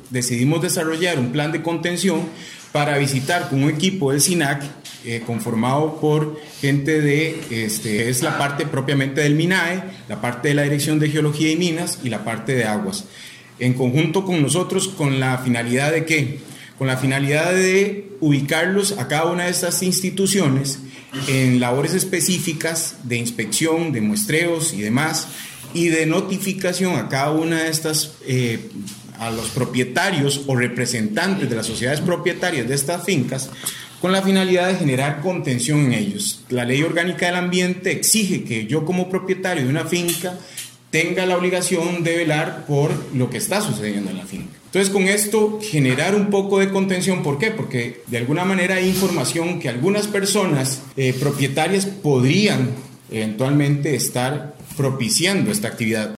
decidimos desarrollar un plan de contención para visitar con un equipo del SINAC conformado por gente es la parte propiamente del MINAE, la parte de la Dirección de Geología y Minas y la parte de Aguas. En conjunto con nosotros, ¿con la finalidad de qué? Con la finalidad de ubicarlos a cada una de estas instituciones en labores específicas de inspección, de muestreos y demás, y de notificación a cada una de estas, a los propietarios o representantes de las sociedades propietarias de estas fincas, con la finalidad de generar contención en ellos. La Ley Orgánica del Ambiente exige que yo como propietario de una finca tenga la obligación de velar por lo que está sucediendo en la finca. Entonces, con esto, generar un poco de contención. ¿Por qué? Porque de alguna manera hay información que algunas personas propietarias podrían eventualmente estar propiciando esta actividad.